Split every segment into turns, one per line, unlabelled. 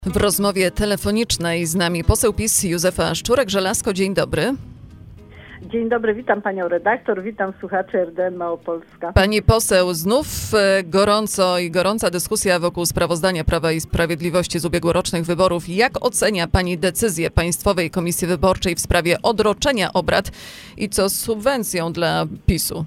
W rozmowie telefonicznej z nami poseł PiS Józefa Szczurek-Żelazko. Dzień dobry.
Dzień dobry, witam panią redaktor, witam słuchaczy RDN Małopolska.
Pani poseł, znów gorąca dyskusja wokół sprawozdania Prawa i Sprawiedliwości z ubiegłorocznych wyborów. Jak ocenia pani decyzję Państwowej Komisji Wyborczej w sprawie odroczenia obrad i co z subwencją dla PiS-u?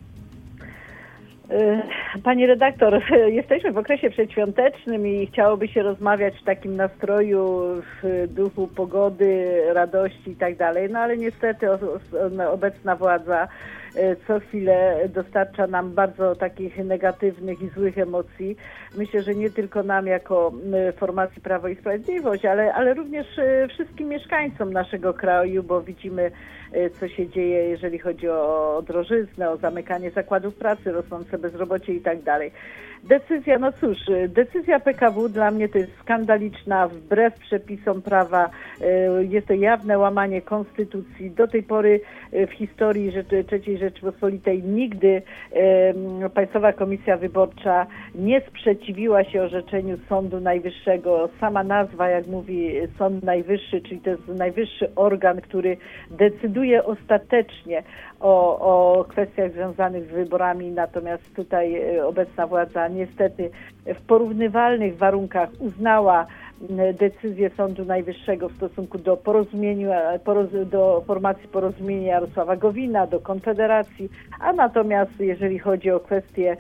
Pani redaktor, jesteśmy w okresie przedświątecznym i chciałoby się rozmawiać w takim nastroju, w duchu pogody, radości i tak dalej, no ale niestety obecna władza co chwilę dostarcza nam bardzo takich negatywnych i złych emocji. Myślę, że nie tylko nam jako formacji Prawo i Sprawiedliwość, ale również wszystkim mieszkańcom naszego kraju, bo widzimy, co się dzieje, jeżeli chodzi o drożyznę, o zamykanie zakładów pracy, rosnące bezrobocie i tak dalej. Decyzja PKW dla mnie to jest skandaliczna, wbrew przepisom prawa, jest to jawne łamanie konstytucji. Do tej pory w historii III Rzeczypospolitej nigdy Państwowa Komisja Wyborcza nie sprzeciwiła się orzeczeniu Sądu Najwyższego. Sama nazwa, jak mówi Sąd Najwyższy, czyli to jest najwyższy organ, który decyduje ostatecznie o kwestiach związanych z wyborami, natomiast tutaj obecna władza niestety w porównywalnych warunkach uznała decyzję Sądu Najwyższego w stosunku do do formacji Porozumienia Jarosława Gowina, do Konfederacji, a natomiast jeżeli chodzi o kwestie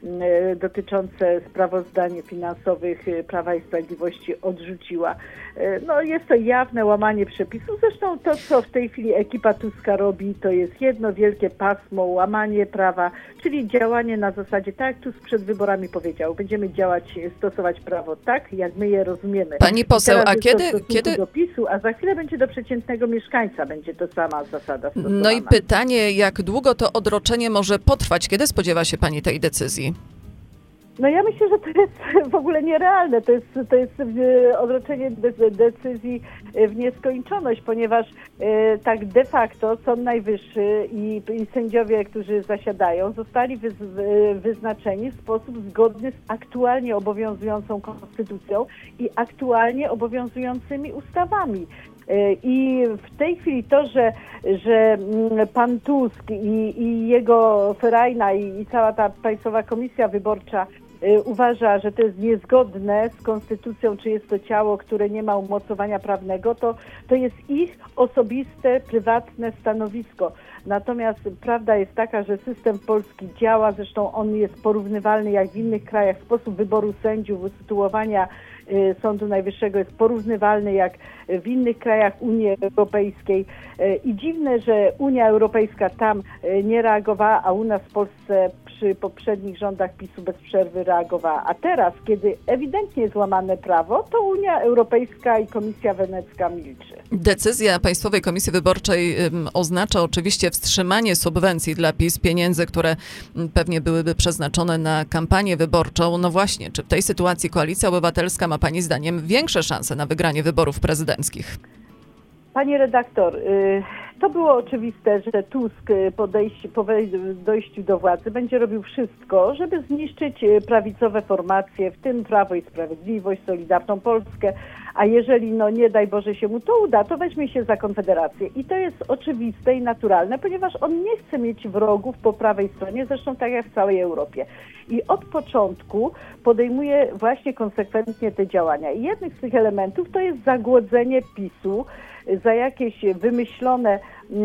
dotyczące sprawozdań finansowych Prawa i Sprawiedliwości odrzuciła. No jest to jawne łamanie przepisów. Zresztą to, co w tej chwili ekipa Tuska robi, to jest jedno wielkie pasmo, łamanie prawa, czyli działanie na zasadzie, tak jak Tusk przed wyborami powiedział, będziemy stosować prawo tak, jak my je rozumiemy.
Pani poseł, a kiedy
do PiS-u, a za chwilę będzie do przeciętnego mieszkańca, będzie to sama zasada stosowana.
No i pytanie, jak długo to odroczenie może potrwać? Kiedy spodziewa się pani tej decyzji?
No ja myślę, że to jest w ogóle nierealne. To jest odroczenie decyzji w nieskończoność, ponieważ tak de facto Sąd Najwyższy i sędziowie, którzy zasiadają, zostali wyznaczeni w sposób zgodny z aktualnie obowiązującą konstytucją i aktualnie obowiązującymi ustawami. I w tej chwili to, że pan Tusk i jego ferajna i cała ta Państwowa Komisja Wyborcza uważa, że to jest niezgodne z konstytucją, czy jest to ciało, które nie ma umocowania prawnego, to jest ich osobiste, prywatne stanowisko. Natomiast prawda jest taka, że system polski działa, zresztą on jest porównywalny jak w innych krajach, sposób wyboru sędziów, usytuowania Sądu Najwyższego jest porównywalny jak w innych krajach Unii Europejskiej. I dziwne, że Unia Europejska tam nie reagowała, a u nas w Polsce przy poprzednich rządach PiS-u bez przerwy reagowała. A teraz, kiedy ewidentnie jest łamane prawo, to Unia Europejska i Komisja Wenecka milczy.
Decyzja Państwowej Komisji Wyborczej oznacza oczywiście wstrzymanie subwencji dla PiS, pieniędzy, które pewnie byłyby przeznaczone na kampanię wyborczą. No właśnie, czy w tej sytuacji Koalicja Obywatelska ma pani zdaniem większe szanse na wygranie wyborów prezydenckich?
Pani redaktor, to było oczywiste, że Tusk po dojściu do władzy będzie robił wszystko, żeby zniszczyć prawicowe formacje, w tym Prawo i Sprawiedliwość, Solidarną Polskę, a jeżeli nie daj Boże się mu to uda, to weźmie się za Konfederację. I to jest oczywiste i naturalne, ponieważ on nie chce mieć wrogów po prawej stronie, zresztą tak jak w całej Europie. I od początku podejmuje właśnie konsekwentnie te działania. I jednym z tych elementów to jest zagłodzenie PiS-u za jakieś wymyślone,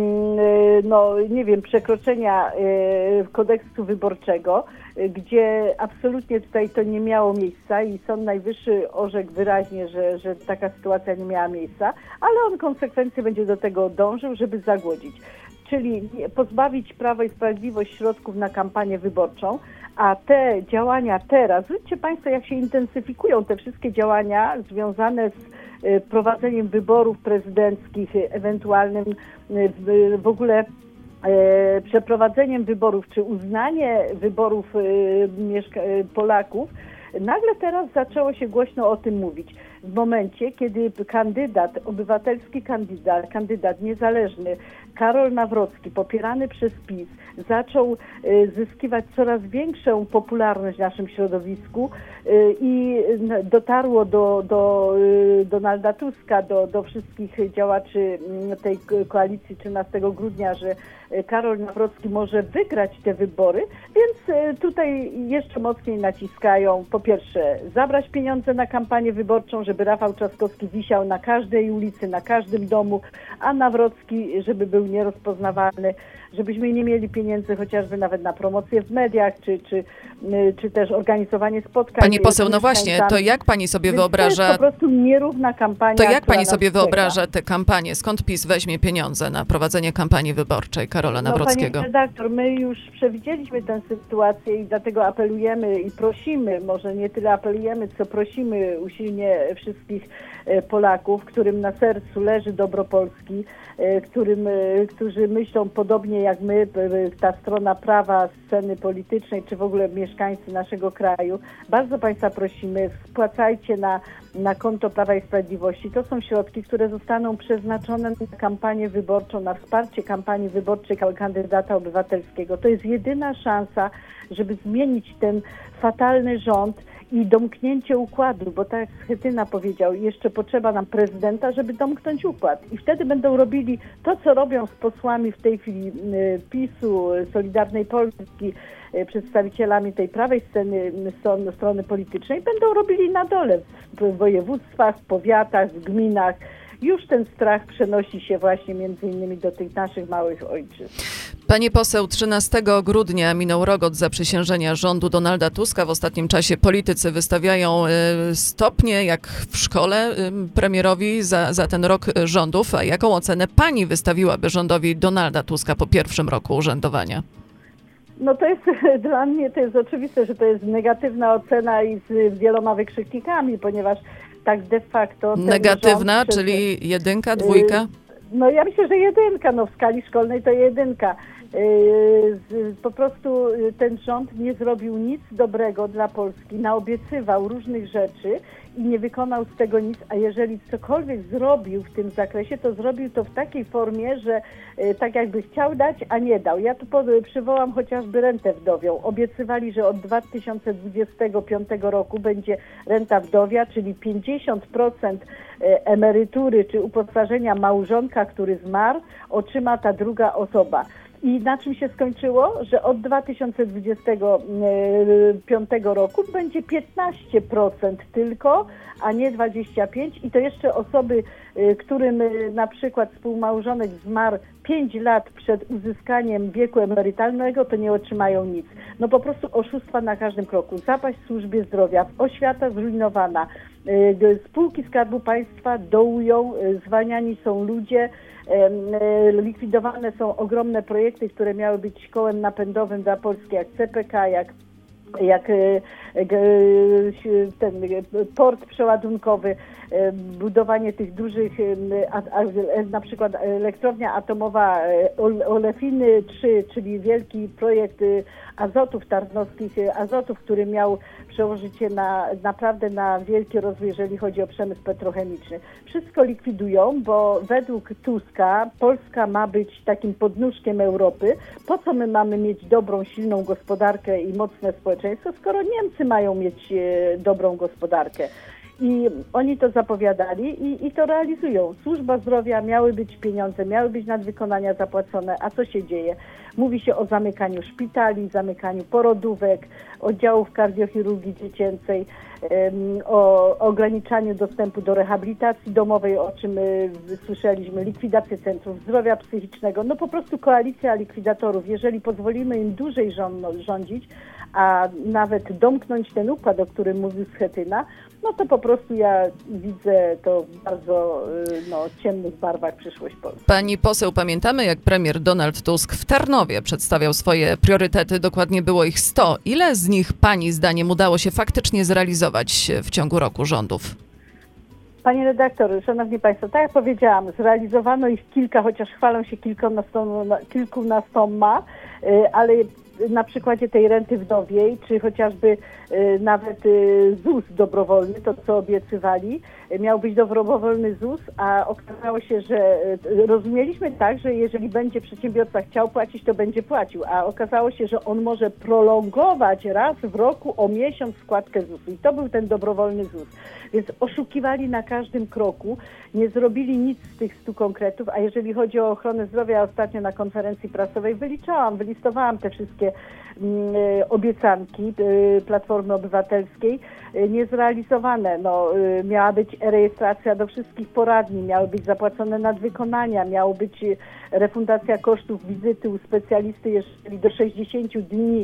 przekroczenia kodeksu wyborczego, gdzie absolutnie tutaj to nie miało miejsca i Sąd Najwyższy orzekł wyraźnie, że taka sytuacja nie miała miejsca, ale on konsekwencje będzie do tego dążył, żeby zagłodzić. Czyli pozbawić Prawo i Sprawiedliwość środków na kampanię wyborczą, a te działania teraz, zwróćcie Państwo, jak się intensyfikują te wszystkie działania związane z prowadzeniem wyborów prezydenckich, ewentualnym w ogóle przeprowadzeniem wyborów, czy uznanie wyborów Polaków, nagle teraz zaczęło się głośno o tym mówić. w momencie, kiedy obywatelski kandydat niezależny Karol Nawrocki, popierany przez PiS, zaczął zyskiwać coraz większą popularność w naszym środowisku i dotarło do Donalda Tuska, do wszystkich działaczy tej koalicji 13 grudnia, że Karol Nawrocki może wygrać te wybory, więc tutaj jeszcze mocniej naciskają, po pierwsze, zabrać pieniądze na kampanię wyborczą, żeby Rafał Trzaskowski wisiał na każdej ulicy, na każdym domu, a Nawrocki, żeby był nierozpoznawalny, żebyśmy nie mieli pieniędzy chociażby nawet na promocję w mediach, czy też organizowanie spotkań.
Pani poseł, no właśnie, to jak pani sobie wyobraża...
To jest po prostu nierówna kampania.
To jak pani sobie wyobraża tę kampanię? Skąd PiS weźmie pieniądze na prowadzenie kampanii wyborczej Karola Nawrockiego?
Pani redaktor, my już przewidzieliśmy tę sytuację i dlatego apelujemy i prosimy, może nie tyle apelujemy, co prosimy usilnie wszystkich Polaków, którym na sercu leży dobro Polski, którzy myślą podobnie jak my, ta strona prawa sceny politycznej, czy w ogóle mieszkańcy naszego kraju. Bardzo Państwa prosimy, wpłacajcie na konto Prawa i Sprawiedliwości. To są środki, które zostaną przeznaczone na kampanię wyborczą, na wsparcie kampanii wyborczej kandydata obywatelskiego. To jest jedyna szansa, żeby zmienić ten fatalny rząd i domknięcie układu, bo tak jak Schetyna powiedział, jeszcze potrzeba nam prezydenta, żeby domknąć układ. I wtedy będą robili to, co robią z posłami w tej chwili PiS-u, Solidarnej Polski, przedstawicielami tej prawej strony politycznej, będą robili na dole, w województwach, w powiatach, w gminach. Już ten strach przenosi się właśnie między innymi do tych naszych małych ojczyzn.
Pani poseł, 13 grudnia minął rok od zaprzysiężenia rządu Donalda Tuska. W ostatnim czasie politycy wystawiają stopnie, jak w szkole, premierowi za ten rok rządów. A jaką ocenę pani wystawiłaby rządowi Donalda Tuska po pierwszym roku urzędowania?
No to jest dla mnie, to jest oczywiste, że to jest negatywna ocena i z wieloma wykrzyknikami, ponieważ tak de facto...
Negatywna, czyli 1, 2?
No ja myślę, że 1, w skali szkolnej to 1. Po prostu ten rząd nie zrobił nic dobrego dla Polski, naobiecywał różnych rzeczy i nie wykonał z tego nic, a jeżeli cokolwiek zrobił w tym zakresie, to zrobił to w takiej formie, że tak jakby chciał dać, a nie dał. Ja tu przywołam chociażby rentę wdowią. Obiecywali, że od 2025 roku będzie renta wdowia, czyli 50% emerytury czy uposażenia małżonka, który zmarł, otrzyma ta druga osoba. I na czym się skończyło? Że od 2025 roku będzie 15% tylko, a nie 25%. I to jeszcze osoby, którym na przykład współmałżonek zmarł 5 lat przed uzyskaniem wieku emerytalnego, to nie otrzymają nic. No po prostu oszustwa na każdym kroku. Zapaść w służbie zdrowia, oświata zrujnowana, spółki Skarbu Państwa dołują, zwalniani są ludzie, likwidowane są ogromne projekty, które miały być kołem napędowym dla Polski, jak CPK, jak ten port przeładunkowy, budowanie tych dużych, na przykład elektrownia atomowa Olefiny 3, czyli wielki projekt azotów tarnowskich, azotów, który miał przełożyć się naprawdę na wielki rozwój, jeżeli chodzi o przemysł petrochemiczny. Wszystko likwidują, bo według Tuska Polska ma być takim podnóżkiem Europy. Po co my mamy mieć dobrą, silną gospodarkę i mocne społeczeństwo, skoro Niemcy mają mieć dobrą gospodarkę? I oni to zapowiadali i to realizują. Służba zdrowia, miały być pieniądze, miały być nadwykonania zapłacone, a co się dzieje? Mówi się o zamykaniu szpitali, zamykaniu porodówek, oddziałów kardiochirurgii dziecięcej, o ograniczaniu dostępu do rehabilitacji domowej, o czym słyszeliśmy, likwidację centrów zdrowia psychicznego. No po prostu koalicja likwidatorów. Jeżeli pozwolimy im dłużej rządzić, a nawet domknąć ten układ, o którym mówił Schetyna, no to po prostu ja widzę to w bardzo ciemnych barwach przyszłość Polski.
Pani poseł, pamiętamy, jak premier Donald Tusk w Tarnowie przedstawiał swoje priorytety, dokładnie było ich 100. Ile z nich pani zdaniem udało się faktycznie zrealizować w ciągu roku rządów?
Pani redaktor, szanowni państwo, tak jak powiedziałam, zrealizowano ich kilka, chociaż chwalą się kilkunastoma, ale na przykładzie tej renty wdowiej, czy chociażby nawet ZUS dobrowolny, to co obiecywali, miał być dobrowolny ZUS, a okazało się, że rozumieliśmy tak, że jeżeli będzie przedsiębiorca chciał płacić, to będzie płacił, a okazało się, że on może prolongować raz w roku o miesiąc składkę ZUS-u i to był ten dobrowolny ZUS. Więc oszukiwali na każdym kroku, nie zrobili nic z tych 100 konkretów, a jeżeli chodzi o ochronę zdrowia, ja ostatnio na konferencji prasowej wylistowałam te wszystkie obiecanki Platformy Obywatelskiej niezrealizowane. Miała być rejestracja do wszystkich poradni, miały być zapłacone nadwykonania, miało być refundacja kosztów wizyty u specjalisty, jeżeli do 60 dni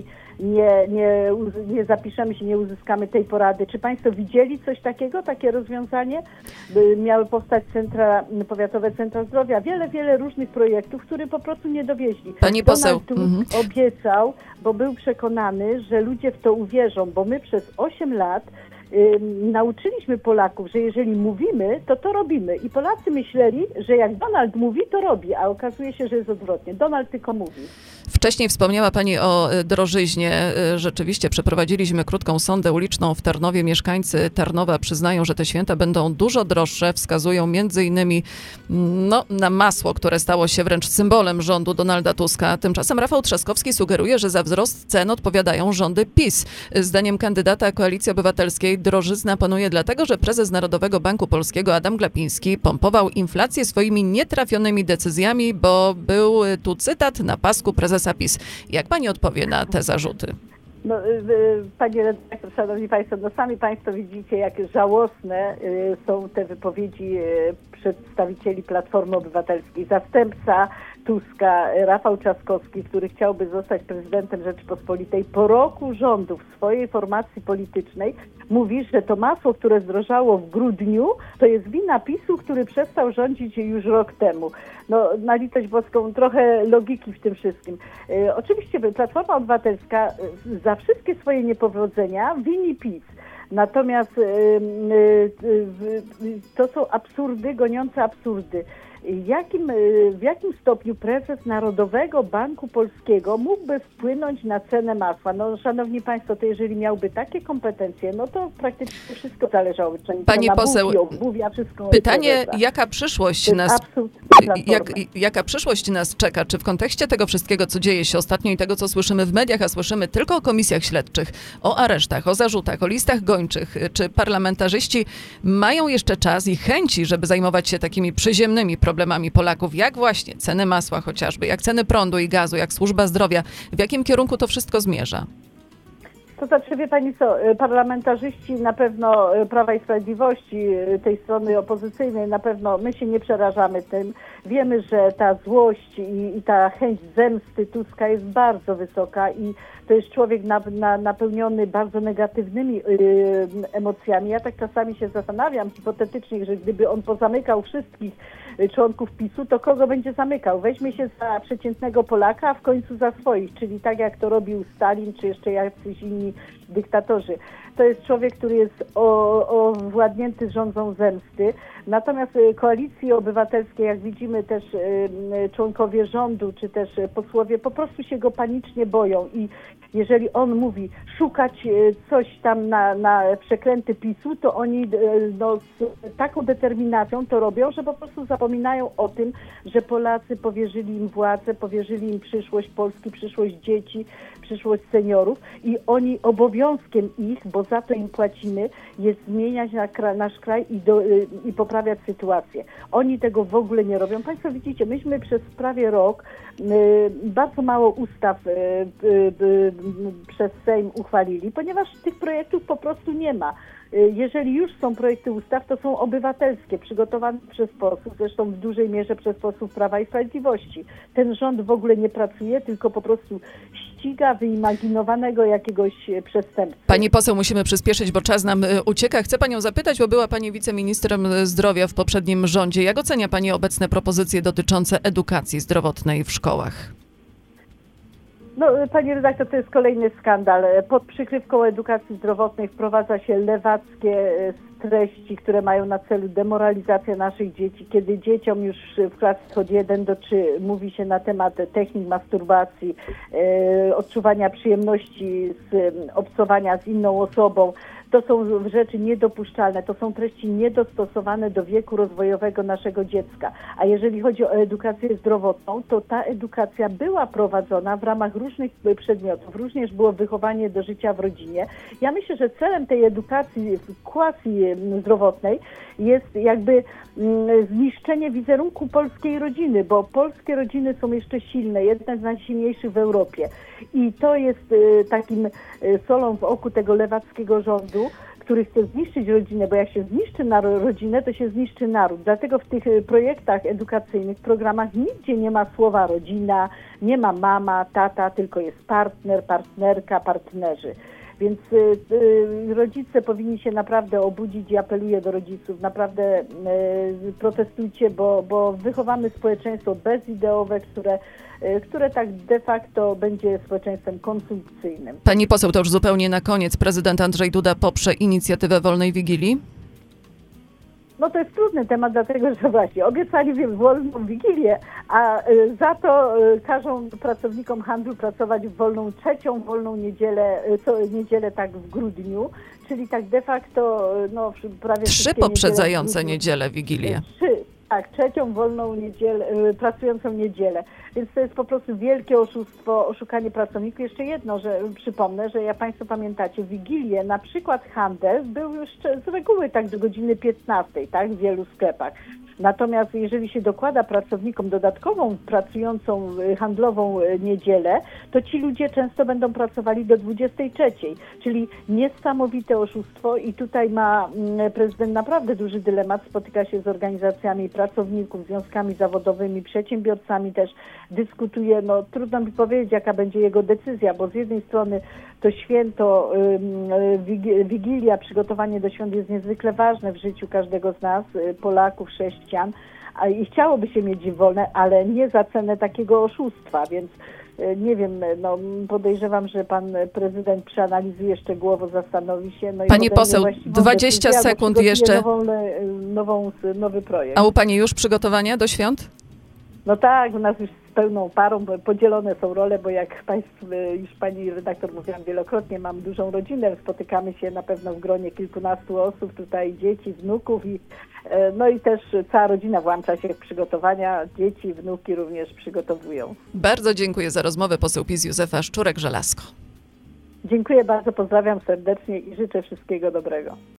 nie zapiszemy się, nie uzyskamy tej porady. Czy Państwo widzieli coś takiego, takie rozwiązanie? Miały powstać powiatowe centra zdrowia, wiele różnych projektów, które po prostu nie dowieźli.
Pani poseł.
Donald Tusk obiecał, bo był przekonany, że ludzie w to uwierzą, bo my przez 8 lat nauczyliśmy Polaków, że jeżeli mówimy, to robimy. I Polacy myśleli, że jak Donald mówi, to robi, a okazuje się, że jest odwrotnie. Donald tylko mówi.
Wcześniej wspomniała Pani o drożyźnie. Rzeczywiście przeprowadziliśmy krótką sondę uliczną w Tarnowie. Mieszkańcy Tarnowa przyznają, że te święta będą dużo droższe. Wskazują m.in. na masło, które stało się wręcz symbolem rządu Donalda Tuska. Tymczasem Rafał Trzaskowski sugeruje, że za wzrost cen odpowiadają rządy PiS. Zdaniem kandydata Koalicji Obywatelskiej drożyzna panuje dlatego, że prezes Narodowego Banku Polskiego Adam Glapiński pompował inflację swoimi nietrafionymi decyzjami, bo był tu cytat na pasku prezesa PiS. Jak pani odpowie na te zarzuty?
Panie redaktor, szanowni państwo, sami państwo widzicie, jak żałosne są te wypowiedzi przedstawicieli Platformy Obywatelskiej. Zastępca Tuska, Rafał Trzaskowski, który chciałby zostać prezydentem Rzeczypospolitej, po roku rządów swojej formacji politycznej mówi, że to masło, które zdrożało w grudniu, to jest wina PiS-u, który przestał rządzić już rok temu. Na litość boską, trochę logiki w tym wszystkim. Oczywiście Platforma Obywatelska za wszystkie swoje niepowodzenia wini PiS. Natomiast to są absurdy, goniące absurdy. W jakim stopniu prezes Narodowego Banku Polskiego mógłby wpłynąć na cenę masła? Szanowni państwo, to jeżeli miałby takie kompetencje, to praktycznie wszystko zależało.
Pani poseł, pytanie, jaka przyszłość nas czeka? Czy w kontekście tego wszystkiego, co dzieje się ostatnio i tego, co słyszymy w mediach, a słyszymy tylko o komisjach śledczych, o aresztach, o zarzutach, o listach gończych, czy parlamentarzyści mają jeszcze czas i chęci, żeby zajmować się takimi przyziemnymi problemami Polaków, jak właśnie ceny masła chociażby, jak ceny prądu i gazu, jak służba zdrowia? W jakim kierunku to wszystko zmierza?
To znaczy, wie pani co, parlamentarzyści na pewno Prawa i Sprawiedliwości, tej strony opozycyjnej, na pewno my się nie przerażamy tym. Wiemy, że ta złość i ta chęć zemsty Tuska jest bardzo wysoka i to jest człowiek napełniony bardzo negatywnymi emocjami. Ja tak czasami się zastanawiam hipotetycznie, że gdyby on pozamykał wszystkich członków PiS-u, to kogo będzie zamykał? Weźmie się za przeciętnego Polaka, a w końcu za swoich, czyli tak jak to robił Stalin, czy jeszcze jacyś inni dyktatorzy. To jest człowiek, który jest owładnięty rządzą zemsty. Natomiast Koalicji Obywatelskiej, jak widzimy, też członkowie rządu, czy też posłowie po prostu się go panicznie boją i jeżeli on mówi szukać coś tam na przekręty PiS-u, to oni z taką determinacją to robią, że po prostu zapominają o tym, że Polacy powierzyli im władzę, powierzyli im przyszłość Polski, przyszłość dzieci, przyszłość seniorów i oni obowiązkiem ich, bo za to im płacimy, jest zmieniać nasz kraj i poprawiać sytuację. Oni tego w ogóle nie robią. Państwo widzicie, myśmy przez prawie rok bardzo mało ustaw przez Sejm uchwalili, ponieważ tych projektów po prostu nie ma. Jeżeli już są projekty ustaw, to są obywatelskie, przygotowane przez posłów, zresztą w dużej mierze przez posłów Prawa i Sprawiedliwości. Ten rząd w ogóle nie pracuje, tylko po prostu ściga wyimaginowanego jakiegoś przestępcy.
Pani poseł, musimy przyspieszyć, bo czas nam ucieka. Chcę panią zapytać, bo była pani wiceministrem zdrowia w poprzednim rządzie. Jak ocenia pani obecne propozycje dotyczące edukacji zdrowotnej w szkołach?
Pani redaktor, to jest kolejny skandal. Pod przykrywką edukacji zdrowotnej wprowadza się lewackie treści, które mają na celu demoralizację naszych dzieci, kiedy dzieciom już w klasach od 1 do 3 mówi się na temat technik masturbacji, odczuwania przyjemności z obcowania z inną osobą. To są rzeczy niedopuszczalne, to są treści niedostosowane do wieku rozwojowego naszego dziecka. A jeżeli chodzi o edukację zdrowotną, to ta edukacja była prowadzona w ramach różnych przedmiotów. Również było wychowanie do życia w rodzinie. Ja myślę, że celem tej edukacji quasi-zdrowotnej jest jakby zniszczenie wizerunku polskiej rodziny, bo polskie rodziny są jeszcze silne, jedne z najsilniejszych w Europie. I to jest takim solą w oku tego lewackiego rządu, który chce zniszczyć rodzinę, bo jak się zniszczy rodzinę, to się zniszczy naród. Dlatego w tych projektach edukacyjnych, programach nigdzie nie ma słowa rodzina, nie ma mama, tata, tylko jest partner, partnerka, partnerzy. Więc rodzice powinni się naprawdę obudzić i apeluję do rodziców, naprawdę protestujcie, bo wychowamy społeczeństwo bezideowe, które tak de facto będzie społeczeństwem konsumpcyjnym.
Pani poseł, to już zupełnie na koniec. Prezydent Andrzej Duda poprze inicjatywę Wolnej Wigilii?
No to jest trudny temat, dlatego że właśnie obiecali wolną Wigilię, a za to każą pracownikom handlu pracować w trzecią wolną niedzielę tak w grudniu, czyli tak de facto no prawie
3 poprzedzające niedzielę Wigilię.
3. Tak, trzecią wolną niedzielę, pracującą niedzielę. Więc to jest po prostu wielkie oszustwo, oszukanie pracowników. Jeszcze jedno, że przypomnę, że jak Państwo pamiętacie, w Wigilię na przykład handel był już z reguły tak do godziny 15, tak, w wielu sklepach. Natomiast jeżeli się dokłada pracownikom dodatkową pracującą handlową niedzielę, to ci ludzie często będą pracowali do 23. Czyli niesamowite oszustwo i tutaj ma prezydent naprawdę duży dylemat. Spotyka się z organizacjami pracowników, związkami zawodowymi, przedsiębiorcami też dyskutuje. No trudno mi powiedzieć, jaka będzie jego decyzja, bo z jednej strony to święto, Wigilia, przygotowanie do świąt jest niezwykle ważne w życiu każdego z nas, Polaków, chrześcijan i chciałoby się mieć wolne, ale nie za cenę takiego oszustwa, więc nie wiem, no podejrzewam, że pan prezydent przeanalizuje szczegółowo, zastanowi się. No
Pani poseł, 20 sekund jeszcze.
Nowy projekt.
A u pani już przygotowania do świąt?
No tak, u nas już z pełną parą, bo podzielone są role, bo jak Państwu, już pani redaktor mówiłam wielokrotnie, mam dużą rodzinę, spotykamy się na pewno w gronie kilkunastu osób, tutaj dzieci, wnuków no i też cała rodzina włącza się w przygotowania, dzieci, wnuki również przygotowują.
Bardzo dziękuję za rozmowę. Poseł PiS Józefa Szczurek-Żelazko.
Dziękuję bardzo, pozdrawiam serdecznie i życzę wszystkiego dobrego.